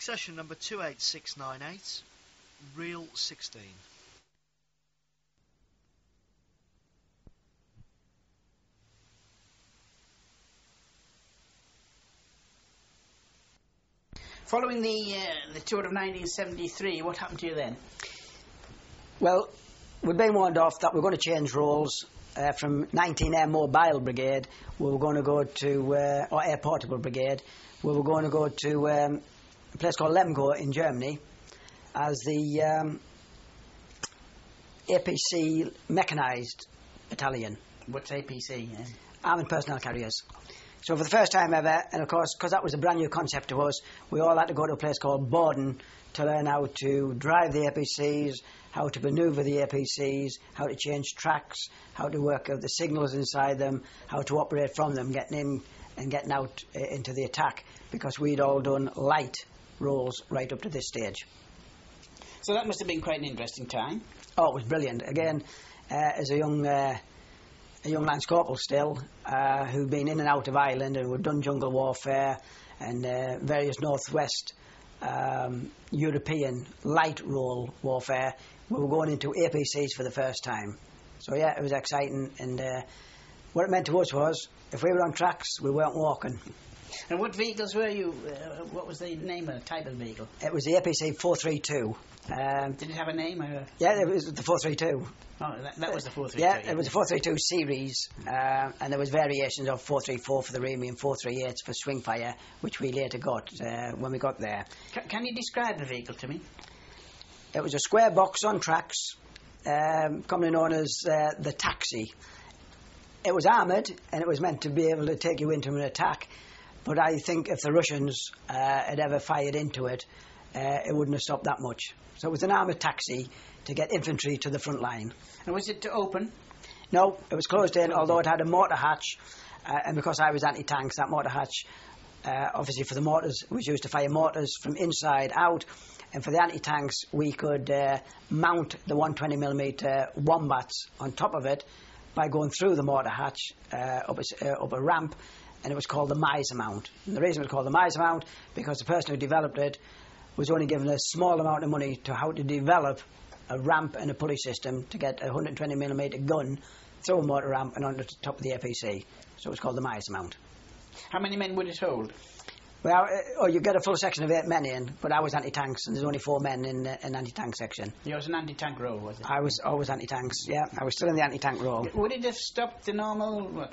Succession number 28698, reel 16. Following the tour of 1973, what happened to you then? Well, we've been warned off that we're going to change roles from 19 Air Mobile Brigade, we were going to go to, or Air Portable Brigade, we were going to go to a place called Lemgo in Germany as the APC mechanised battalion. What's APC? Yeah. Armoured Personnel Carriers. So for the first time ever, and of course, because that was a brand new concept to us, we all had to go to a place called Borden to learn how to drive the APCs, how to manoeuvre the APCs, how to change tracks, how to work out the signals inside them, how to operate from them, getting in and getting out into the attack, because we'd all done light roles right up to this stage. So that must have been quite an interesting time. Oh, it was brilliant. Again, as a young Lance Corporal still, who'd been in and out of Ireland and who'd done jungle warfare and various northwest European light role warfare, we were going into APCs for the first time. So yeah, it was exciting, and what it meant to us was, if we were on tracks, we weren't walking. And what vehicles were you? What was the name of the type of vehicle? It was the APC 432. Did it have a name? Yeah, it was the 432. Oh, that was the 432. Yeah, it was the 432 series, and there was variations of 434 for the Remy and 438 for Swingfire, which we later got when we got there. Can you describe the vehicle to me? It was a square box on tracks, commonly known as the taxi. It was armoured, and it was meant to be able to take you into an attack, but I think if the Russians had ever fired into it, it wouldn't have stopped that much. So it was an armoured taxi to get infantry to the front line. And was it open? No, it was closed in, although it had a mortar hatch, and because I was anti-tanks, that mortar hatch, obviously for the mortars, was used to fire mortars from inside out, and for the anti-tanks, we could mount the 120mm Wombats on top of it by going through the mortar hatch up a ramp, and it was called the Miser mount. And the reason it was called the Miser mount, because the person who developed it was only given a small amount of money to how to develop a ramp and a pulley system to get a 120mm gun through a mortar ramp and onto the top of the APC. So it was called the Miser mount. How many men would it hold? Well, you get a full section of 8 men in, but I was anti-tanks, and there's only 4 men in an anti-tank section. You was an anti-tank role, was it? I was always anti-tanks, yeah. I was still in the anti-tank role. Would it have stopped the normal,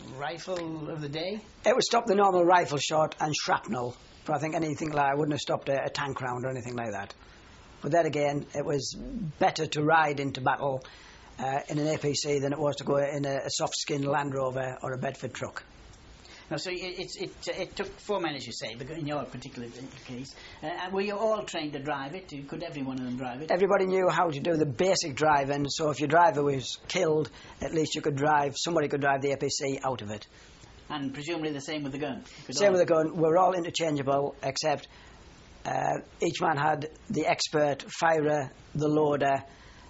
rifle of the day? It would stop the normal rifle shot and shrapnel, but I think anything like that wouldn't have stopped a tank round or anything like that. But then again, it was better to ride into battle in an APC than it was to go in a soft-skinned Land Rover or a Bedford truck. No, so it took 4 men, as you say, in your particular case. Were you all trained to drive it? Could every one of them drive it? Everybody knew how to do the basic driving, so if your driver was killed, at least somebody could drive the APC out of it. And presumably the same with the gun? Same with the gun. We're all interchangeable, except each man had the expert firer, the loader,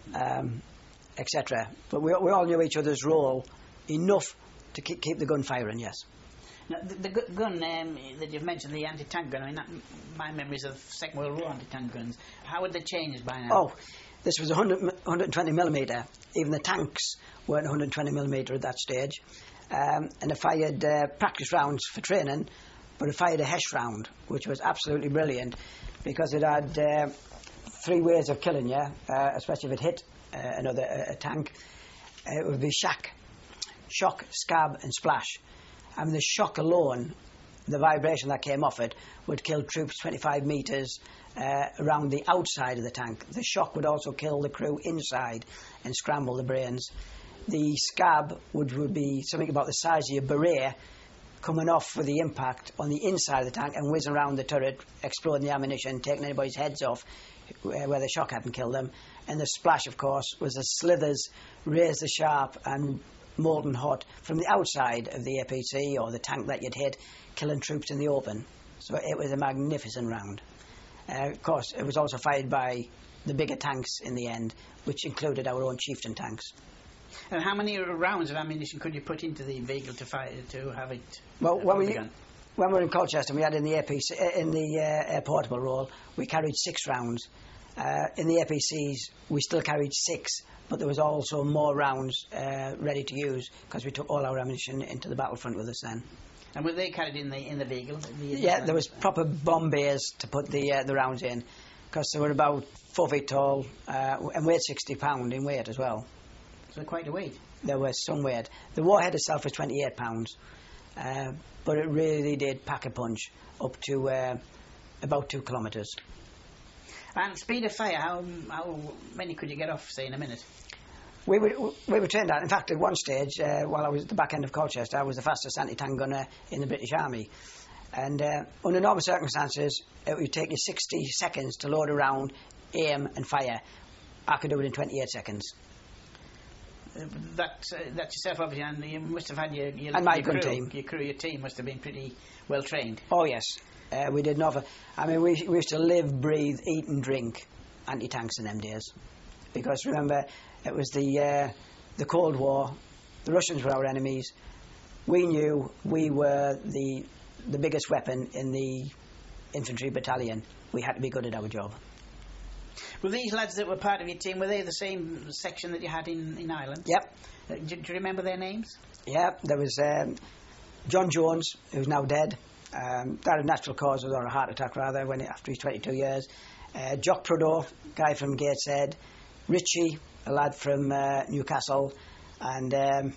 etc. But we all knew each other's role enough to keep the gun firing, yes. Now, the gun that you've mentioned, the anti-tank gun, I mean, my memories of Second World War anti-tank guns, how would they change by now? Oh, this was 120mm. Even the tanks weren't 120mm at that stage. And it fired practice rounds for training, but it fired a Hesh round, which was absolutely brilliant, because it had 3 ways of killing you, especially if it hit a tank. It would be shock, scab, and splash. I mean, the shock alone, the vibration that came off it, would kill troops 25 metres around the outside of the tank. The shock would also kill the crew inside and scramble the brains. The scab would be something about the size of your beret coming off with the impact on the inside of the tank and whizzing around the turret, exploding the ammunition, taking anybody's heads off where the shock hadn't killed them. And the splash, of course, was the slithers, razor sharp and molten hot from the outside of the APC or the tank that you'd hit, killing troops in the open. So it was a magnificent round. Of course, it was also fired by the bigger tanks in the end, which included our own Chieftain tanks. And how many rounds of ammunition could you put into the vehicle to have it? Well, when we were in Colchester, we had in the APC, in the air portable roll, we carried 6 rounds. In the APCs, we still carried 6, but there was also more rounds ready to use because we took all our ammunition into the battlefront with us then. And were they carried in the vehicle? Yeah, there was proper bomb bays to put the rounds in because they were about 4 feet tall and weighed 60 pounds in weight as well. So quite a weight. There was some weight. The warhead itself was 28 pounds, but it really did pack a punch up to about 2 kilometres. And speed of fire, how many could you get off, say, in a minute? We were trained out. In fact, at one stage, while I was at the back end of Colchester, I was the fastest anti-tank gunner in the British Army. And under normal circumstances, it would take you 60 seconds to load a round, aim and fire. I could do it in 28 seconds. That's yourself, obviously, and you must have had your and my your gun crew. team. Your crew, your team must have been pretty well trained. Oh, yes. We did not. I mean, we used to live, breathe, eat and drink anti-tanks in them days. Because remember, it was the Cold War. The Russians were our enemies. We knew we were the biggest weapon in the infantry battalion. We had to be good at our job. Were these lads that were part of your team, were they the same section that you had in Ireland? Yep. Do you remember their names? Yeah, there was John Jones, who's now dead. Died of natural causes, or a heart attack rather, after he's 22 years. Jock Prudhoe, guy from Gateshead. Richie, a lad from Newcastle. And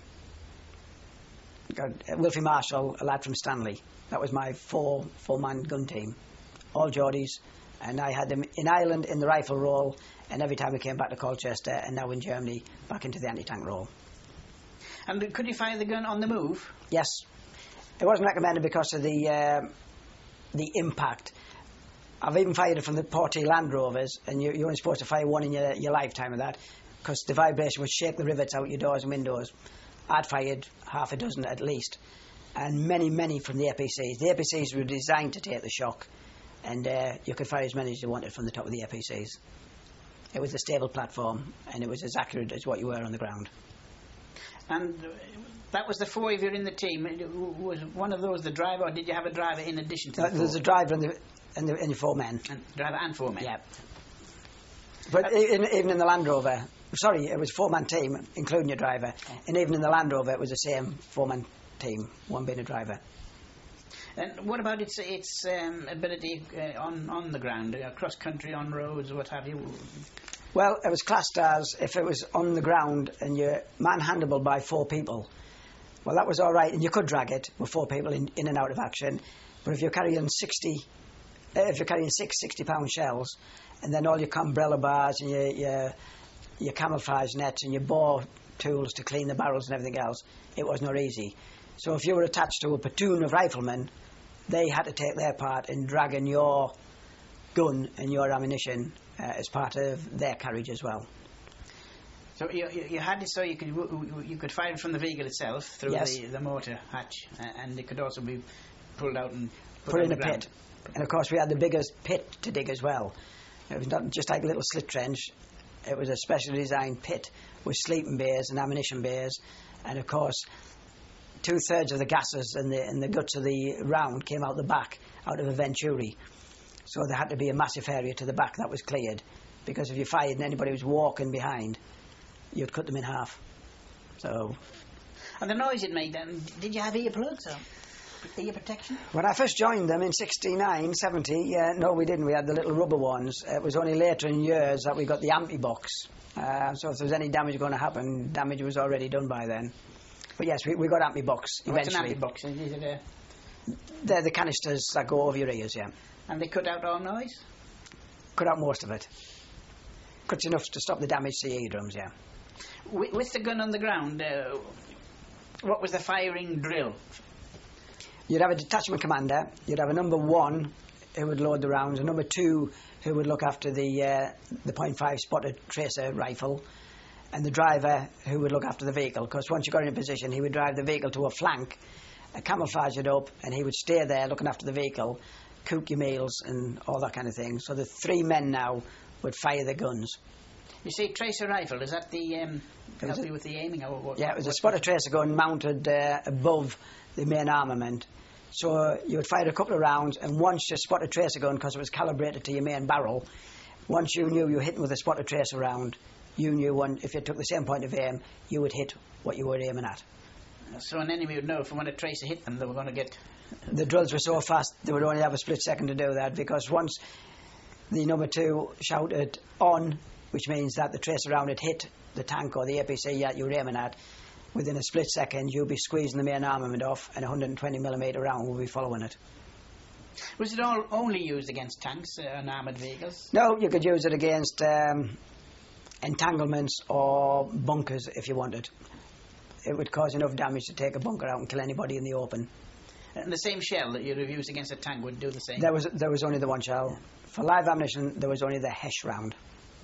Wilfie Marshall, a lad from Stanley. That was my four-man gun team. All Geordies. And I had them in Ireland in the rifle roll, and every time we came back to Colchester, and now in Germany, back into the anti-tank roll. And could you fire the gun on the move? Yes. It wasn't recommended because of the impact. I've even fired it from the Portee Land Rovers, and you're only supposed to fire one in your lifetime of that, because the vibration would shake the rivets out your doors and windows. I'd fired half a dozen at least, and many from the APCs. The APCs were designed to take the shock, and you could fire as many as you wanted from the top of the APCs. It was a stable platform, and it was as accurate as what you were on the ground. And that was the 4 of you in the team. Was one of those the driver, or did you have a driver in addition to the 4? There's a driver and the 4 men. And driver and 4 men? Yeah. But even in the Land Rover, sorry, it was a 4-man team, including your driver. Oh. And even in the Land Rover, it was the same 4-man team, one being a driver. And what about its ability on the ground, cross country, on roads, what have you? Well, it was classed as if it was on the ground and you're manhandleable by 4 people. Well, that was all right, and you could drag it with 4 people in and out of action. But if you're carrying 6 60-pound shells, and then all your umbrella bars and your camouflage nets and your bore tools to clean the barrels and everything else, it was not easy. So if you were attached to a platoon of riflemen, they had to take their part in dragging your gun and your ammunition as part of their carriage as well. So you had it so you could fire it from the vehicle itself through yes. the mortar hatch, and it could also be pulled out and put in a pit. And of course we had the biggest pit to dig as well. It was not just like a little slit trench. It was a specially designed pit with sleeping bays and ammunition bays, and of course 2/3 of the gases and the guts of the round came out the back, out of a Venturi. So there had to be a massive area to the back that was cleared, because if you fired and anybody was walking behind, you'd cut them in half. So. And the noise it made then, did you have earplugs or ear protection? When I first joined them in 69, 70, no we didn't, we had the little rubber ones. It was only later in years that we got the anti-box. So if there was any damage going to happen, damage was already done by then. But yes, we got anti-box eventually. What's an anti-box? Is it They're the canisters that go over your ears, yeah. And they cut out all noise? Cut out most of it. Cuts enough to stop the damage to your eardrums, yeah. With the gun on the ground, what was the firing drill? You'd have a detachment commander, you'd have a number 1 who would load the rounds, a number 2 who would look after the .5 spotted tracer rifle, and the driver who would look after the vehicle, because once you got in a position, he would drive the vehicle to a flank, camouflage it up, and he would stay there looking after the vehicle, cook your meals and all that kind of thing. So the 3 men now would fire the guns. You say tracer rifle, is that the help you with the aiming? Or what, yeah, it was a spotted tracer gun mounted above the main armament, So you would fire a couple of rounds, and once you spot a tracer gun, because it was calibrated to your main barrel, once you knew you were hitting with a spotted tracer round, you knew if you took the same point of aim, you would hit what you were aiming at. So an enemy would know from when a tracer hit them, they were going to get... The drills were so fast, they would only have a split second to do that, because once the number 2 shouted on, which means that the tracer round had hit the tank or the APC that you were aiming at, within a split second you'll be squeezing the main armament off, and a 120mm round will be following it. Was it only used against tanks and armoured vehicles? No, you could use it against entanglements or bunkers if you wanted. It would cause enough damage to take a bunker out and kill anybody in the open. And the same shell that you'd have used against a tank would do the same? There was only the one shell. For live ammunition, there was only the Hesh round.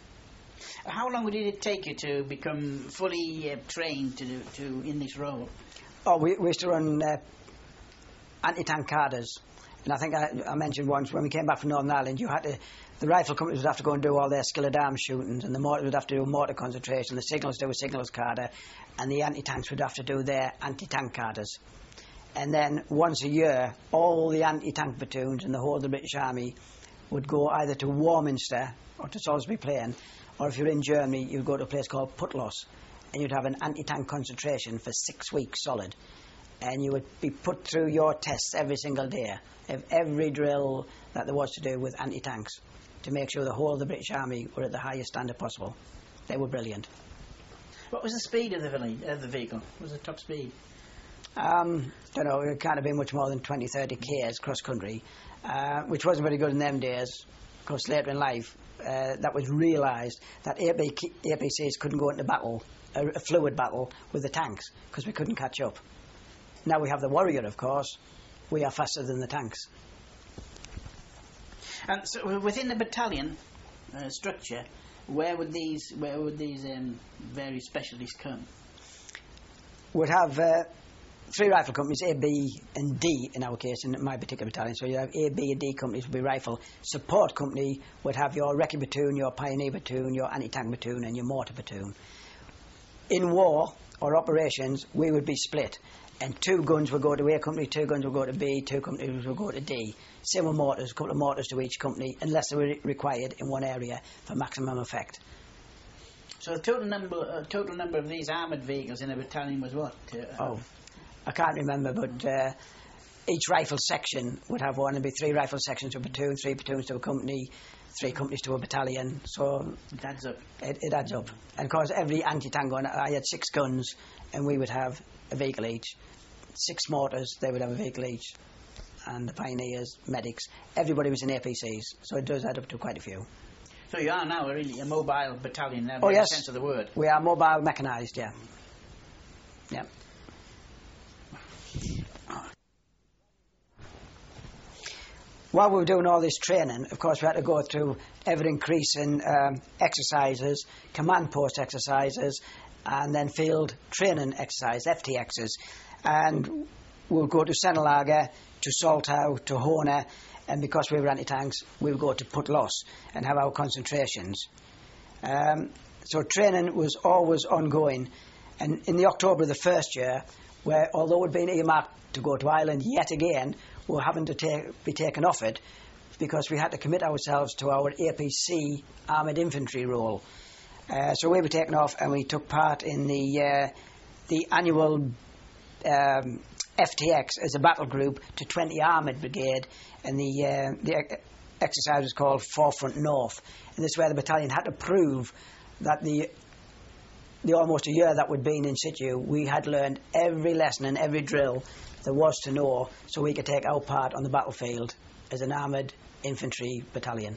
How long did it take you to become fully trained in this role? Oh, we used to run anti-tank carders. And I think I mentioned once, when we came back from Northern Ireland, the rifle companies would have to go and do all their skillet arms shootings, and the mortars would have to do mortar concentration, the signals do a signals carder, and the anti-tanks would have to do their anti-tank carders. And then once a year, all the anti-tank platoons in the whole of the British Army would go either to Warminster or to Salisbury Plain, or if you're in Germany, you'd go to a place called Putlos, and you'd have an anti-tank concentration for 6 weeks solid. And you would be put through your tests every single day of every drill that there was to do with anti-tanks, to make sure the whole of the British Army were at the highest standard possible. They were brilliant. What was the speed of the vehicle? What was the top speed? Don't know, it can't have been much more than 20-30 k's cross-country, which wasn't very good in them days. Of course, later in life, that was realised that APCs couldn't go into battle, a fluid battle, with the tanks, because we couldn't catch up. Now we have the Warrior, of course. We are faster than the tanks. And so within the battalion structure, where would these various specialties come? We'd have 3 rifle companies, A, B and D in our case, in my particular battalion. So you have A, B and D companies would be rifle. Support company would have your recce platoon, your pioneer platoon, your anti-tank platoon and your mortar platoon. In war or operations, we would be split. And 2 guns would go to A company, 2 guns would go to B, 2 companies would go to D. Same with mortars, a couple of mortars to each company, unless they were required in one area for maximum effect. So the total number of these armoured vehicles in a battalion was what? I can't remember, but each rifle section would have one. There'd be 3 rifle sections to a platoon, 3 platoons to a company, 3 companies to a battalion. So it adds up. It adds up. And of course, every anti-tank gun, I had 6 guns, and we would have a vehicle each. 6 mortars, they would have a vehicle each. And the pioneers, medics, everybody was in APCs, so it does add up to quite a few. So you are now really a mobile battalion now, in the sense of the word. We are mobile mechanised, yeah. Yeah. While we were doing all this training, of course, we had to go through ever-increasing exercises, command post exercises, and then field training exercise, FTXs. And we'll go to Senelager, to Saltau, to Horna, and because we were anti-tanks, we'll go to Putlos and have our concentrations. So training was always ongoing. And in the October of the first year, where although we'd been earmarked to go to Ireland yet again, we were having to be taken off it because we had to commit ourselves to our APC armoured infantry role. So we were taken off, and we took part in the annual FTX as a battle group to 20 Armoured Brigade, and the exercise was called Forefront North. And this is where the battalion had to prove that the almost a year that we'd been in situ, we had learned every lesson and every drill there was to know, so we could take our part on the battlefield as an armoured infantry battalion.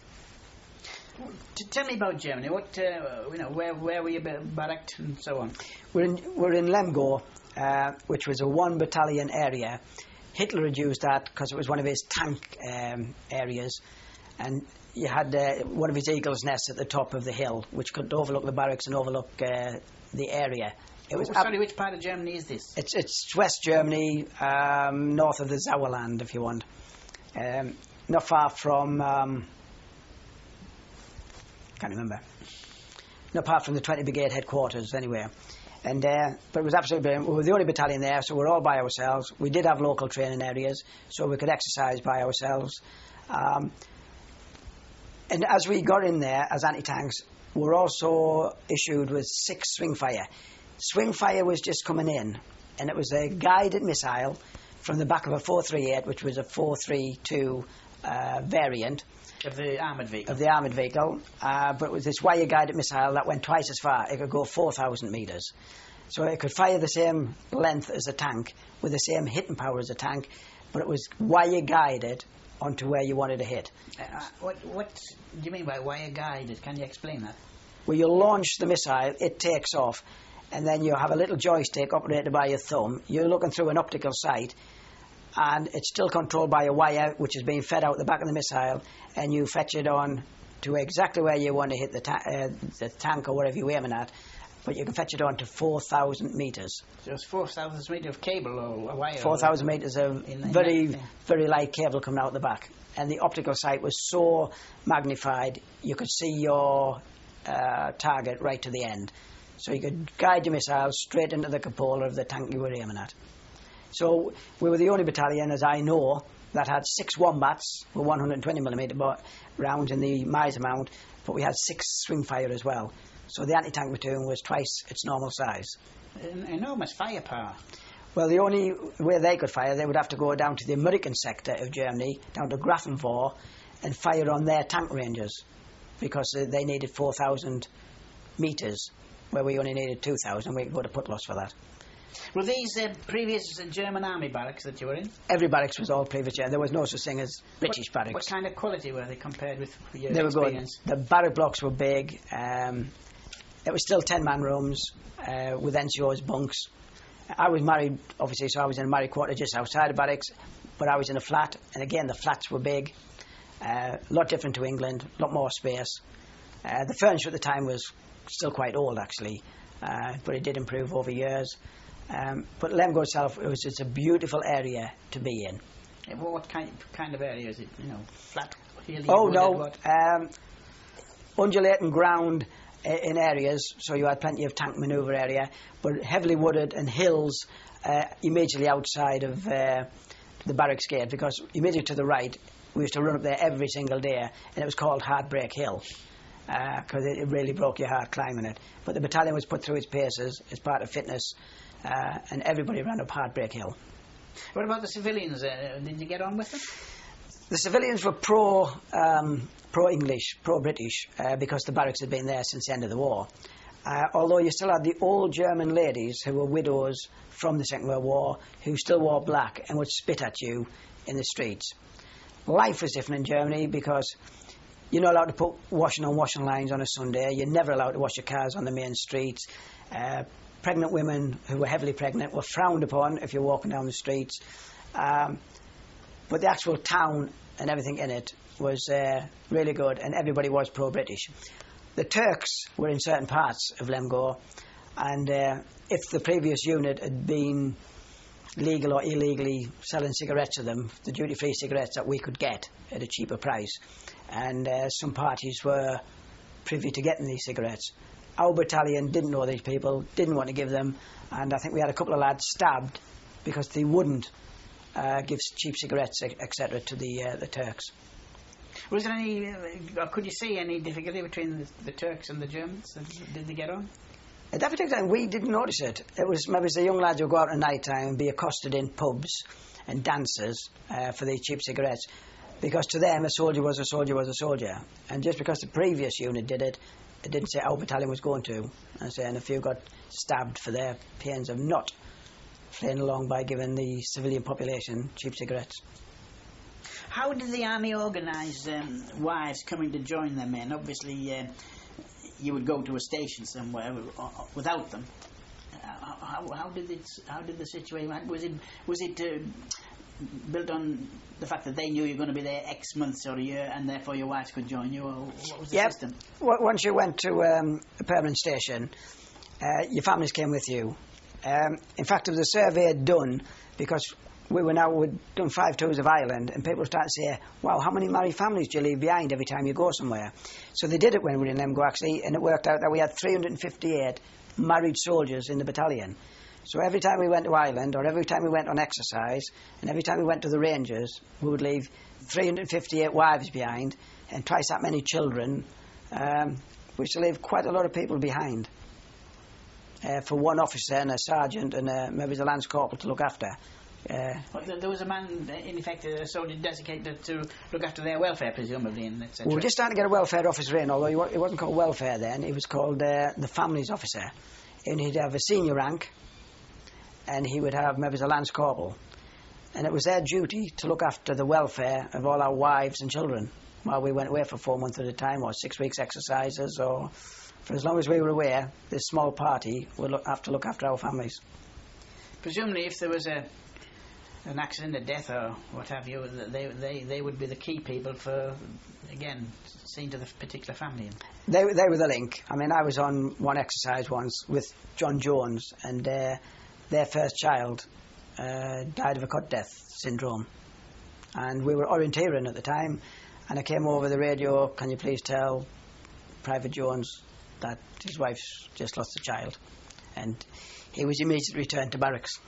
Tell me about Germany. What, where were you barracked and so on? We're in Lemgo, which was a 1 battalion area. Hitler had used that because it was one of his tank areas, and you had one of his eagle's nests at the top of the hill, which could overlook the barracks and overlook the area. It was sorry, which part of Germany is this? It's West Germany, north of the Sauerland, if you want. Not far from... can't remember. Not far from the 20 Brigade headquarters, anyway. And but it was absolutely brilliant. We were the only battalion there, so we were all by ourselves. We did have local training areas, so we could exercise by ourselves. And as we got in there as anti-tanks, we were also issued with 6 swing fire. Swing fire was just coming in, and it was a guided missile from the back of a 438, which was a 432 variant. Of the armoured vehicle. But it was this wire-guided missile that went twice as far. It could go 4,000 metres. So it could fire the same length as a tank, with the same hitting power as a tank, but it was wire-guided onto where you wanted to hit. What do you mean by wire-guided? Can you explain that? Well, you launch the missile, it takes off, and then you have a little joystick operated by your thumb. You're looking through an optical sight, and it's still controlled by a wire which is being fed out the back of the missile, and you fetch it on to exactly where you want to hit the tank or whatever you're aiming at, but you can fetch it on to 4,000 metres. So it's 4,000 metres of cable or a wire? 4,000 metres of very light cable coming out the back. And the optical sight was so magnified, you could see your target right to the end. So you could guide your missile straight into the cupola of the tank you were aiming at. So we were the only battalion, as I know, that had 6 Wombats with 120mm rounds in the Miser mount, but we had 6 swing fire as well. So the anti-tank platoon was twice its normal size. Enormous firepower. Well, the only way they could fire, they would have to go down to the American sector of Germany, down to Grafenwohr, and fire on their tank ranges, because they needed 4,000 metres, where we only needed 2,000. We could go to Putlos for that. Were these previous German army barracks that you were in? Every barracks was all previous, yeah. There was no such thing as British barracks. What kind of quality were they compared with your they experience? Were good. The barrack blocks were big. It was still 10-man rooms with NCO's bunks. I was married, obviously, so I was in a married quarter just outside of barracks, but I was in a flat, and again, the flats were big. A lot different to England, a lot more space. The furniture at the time was still quite old, actually, but it did improve over years. But Lemgo itself, it's a beautiful area to be in. Well, what kind of area is it? You know, flat, hilly? Oh, no. Undulating ground in areas, so you had plenty of tank manoeuvre area, but heavily wooded and hills immediately outside of the barracks gate, because immediately to the right, we used to run up there every single day, and it was called Heartbreak Hill, because it really broke your heart climbing it. But the battalion was put through its paces as part of fitness, and everybody ran up Heartbreak Hill. What about the civilians? Did you get on with them? The civilians were pro-English, pro-British, because the barracks had been there since the end of the war. Although you still had the old German ladies who were widows from the Second World War, who still wore black and would spit at you in the streets. Life was different in Germany because you're not allowed to put washing on washing lines on a Sunday. You're never allowed to wash your cars on the main streets. Pregnant women who were heavily pregnant were frowned upon if you're walking down the streets. But the actual town and everything in it was really good, and everybody was pro-British. The Turks were in certain parts of Lemgo, and if the previous unit had been legal or illegally selling cigarettes to them, the duty-free cigarettes that we could get at a cheaper price, and some parties were privy to getting these cigarettes. Our battalion didn't know these people, didn't want to give them, and I think we had a couple of lads stabbed because they wouldn't give cheap cigarettes, etc., to the Turks. Was there any, could you see any difficulty between the Turks and the Germans? Did they get on? At that particular time, we didn't notice it. It was maybe the young lads who would go out at night time and be accosted in pubs and dances for the cheap cigarettes, because to them a soldier was a soldier was a soldier. And just because the previous unit did it, it didn't say our battalion was going to. And a few got stabbed for their pains of not playing along by giving the civilian population cheap cigarettes. How did the army organise wives coming to join their men? Obviously, you would go to a station somewhere without them. How did the situation? Was it built on the fact that they knew you were going to be there X months or a year, and therefore your wives could join you? Or what was the system? Once you went to a permanent station, your families came with you. In fact, there was a survey done because we'd done 5 tours of Ireland, and people started to say, wow, how many married families do you leave behind every time you go somewhere? So they did it when we were in Lemgo, actually, and it worked out that we had 358 married soldiers in the battalion. So every time we went to Ireland, or every time we went on exercise, and every time we went to the Rangers, we would leave 358 wives behind and twice that many children. We used to leave quite a lot of people behind for one officer and a sergeant and maybe the lance corporal to look after. Well, there was a man, in effect, a soldier designated to look after their welfare, presumably, and etc. We were just starting to get a welfare officer in, although he wasn't called welfare then. He was called the families officer. And he'd have a senior rank, and he would have maybe the lance corporal. And it was their duty to look after the welfare of all our wives and children while we went away for 4 months at a time, or 6 weeks exercises, or for as long as we were away, this small party would have to look after our families. Presumably, if there was an accident, a death, or what have you, they would be the key people for, again, seeing to the particular family. They were the link. I mean, I was on one exercise once with John Jones, and their first child died of a cot death syndrome. And we were orienteering at the time, and I came over the radio, can you please tell Private Jones that his wife's just lost a child? And he was immediately returned to barracks.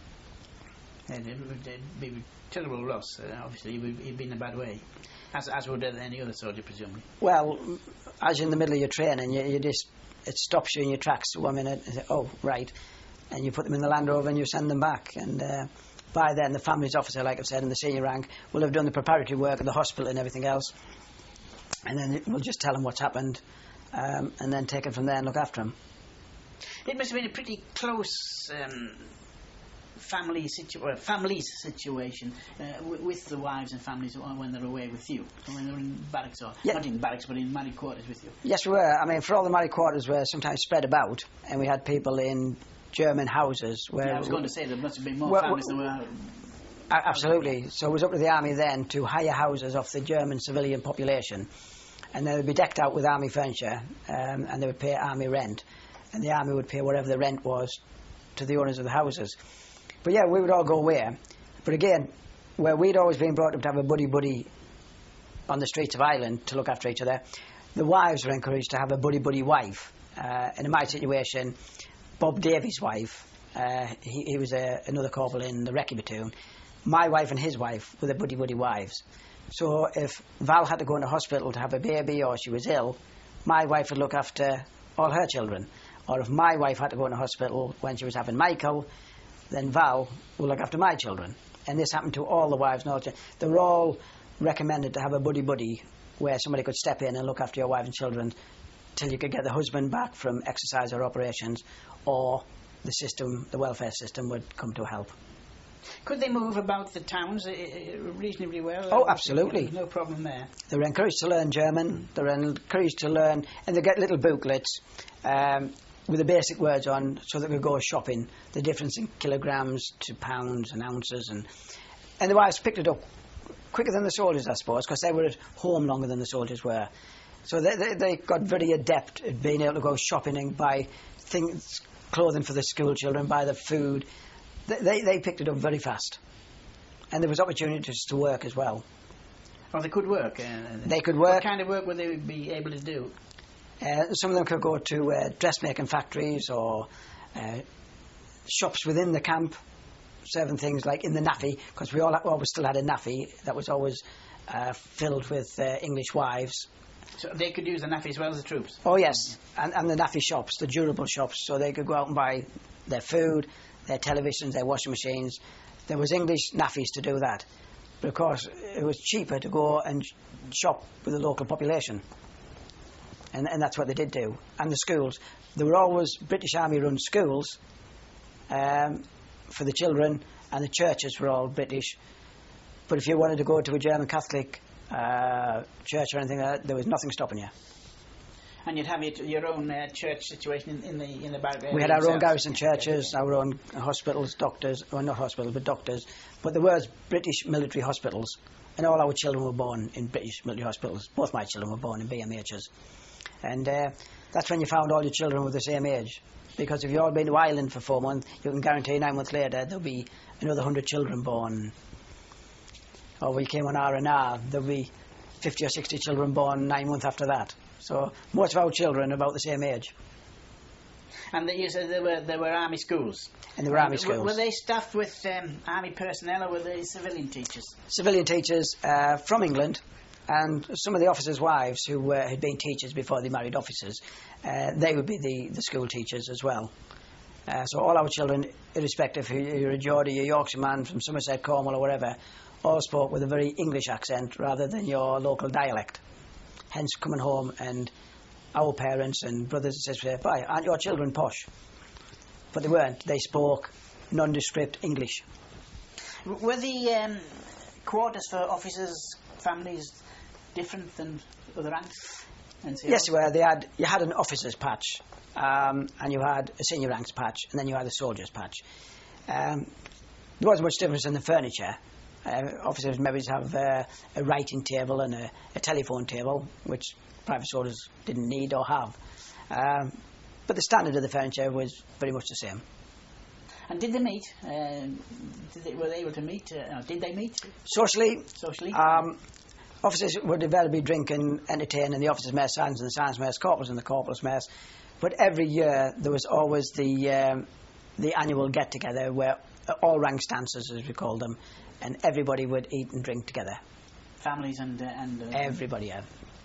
And it would be a terrible loss. Obviously, he'd been in a bad way, as would any other soldier, presumably. Well, as you're in the middle of your training, you just, it stops you in your tracks 1 minute and say, oh, right. And you put them in the Land Rover and you send them back. And by then, the families officer, like I've said, in the senior rank, will have done the preparatory work at the hospital and everything else. And then we'll just tell them what's happened and then take it from there and look after them. It must have been a pretty close family situation with the wives and families when they're away with you, when they're in barracks, or not in barracks but in married quarters with you. Yes, we were. I mean, for all the married quarters were sometimes spread about, and we had people in German houses where... Yeah, I was going to say there must have been more families than were... Absolutely. So it was up to the army then to hire houses off the German civilian population, and they would be decked out with army furniture, and they would pay army rent, and the army would pay whatever the rent was to the owners of the houses. But yeah, we would all go away. But again, where we'd always been brought up to have a buddy-buddy on the streets of Ireland to look after each other, the wives were encouraged to have a buddy-buddy wife. And in my situation, Bob Davies' wife, he was another corporal in the Recce platoon. My wife and his wife were the buddy-buddy wives. So if Val had to go into hospital to have a baby or she was ill, my wife would look after all her children. Or if my wife had to go into hospital when she was having Michael, then Val will look after my children. And this happened to all the wives and all the children. They were all recommended to have a buddy-buddy where somebody could step in and look after your wife and children till you could get the husband back from exercise or operations, or the system, the welfare system, would come to help. Could they move about the towns reasonably well? Oh, absolutely. No problem there. They were encouraged to learn German. They were encouraged to learn, and they get little booklets with the basic words on, so they could go shopping, the difference in kilograms to pounds and ounces, and the wives picked it up quicker than the soldiers, I suppose, because they were at home longer than the soldiers were. So they got very adept at being able to go shopping and buy things, clothing for the school children, buy the food. They picked it up very fast, and there was opportunities to work as well. Oh, they could work. They could work. What kind of work would they be able to do? Some of them could go to dressmaking factories or shops within the camp, serving things like in the NAFI, because we always still had a NAFI that was always filled with English wives. So they could use the NAFI as well as the troops? Oh, yes, and the NAFI shops, the durable shops, so they could go out and buy their food, their televisions, their washing machines. There was English NAFIs to do that. But of course, it was cheaper to go and shop with the local population. And that's what they did do. And the schools. There were always British Army run schools for the children, and the churches were all British. But if you wanted to go to a German Catholic church or anything like that, there was nothing stopping you. And you'd have your own church situation in the barrack. We had our own garrison churches, our own hospitals, doctors, well, not hospitals, but doctors. But there were British military hospitals, and all our children were born in British military hospitals. Both my children were born in BMHs. And that's when you found all your children were the same age. Because if you've all been to Ireland for 4 months, you can guarantee 9 months later there'll be another 100 children born. Or we came on R&R, there'll be 50 or 60 children born 9 months after that. So most of our children are about the same age. And you said there were army schools. And there were army schools. Were they staffed with army personnel, or were they civilian teachers? Civilian teachers from England, and some of the officers' wives who had been teachers before they married officers, they would be the school teachers as well. So all our children, irrespective if you're a Geordie, a Yorkshire man from Somerset, Cornwall or whatever, all spoke with a very English accent rather than your local dialect. Hence coming home and our parents and brothers and sisters say, "Boy, aren't your children posh?" But they weren't. They spoke nondescript English. Were the quarters for officers' families different than other ranks? Yes, they were. You had an officer's patch, and you had a senior ranks patch, and then you had a soldier's patch. There wasn't much difference in the furniture. Officers maybe have a writing table and a telephone table, which private soldiers didn't need or have. But the standard of the furniture was very much the same. And did they meet? Were they able to meet? Did they meet? Socially? Officers would invariably drink and entertain in the officers' mess, sergeants in the sergeants' mess, corporals in the corporals' mess. But every year there was always the annual get-together where all ranks dancers, as we called them, and everybody would eat and drink together. Families and everybody, yeah.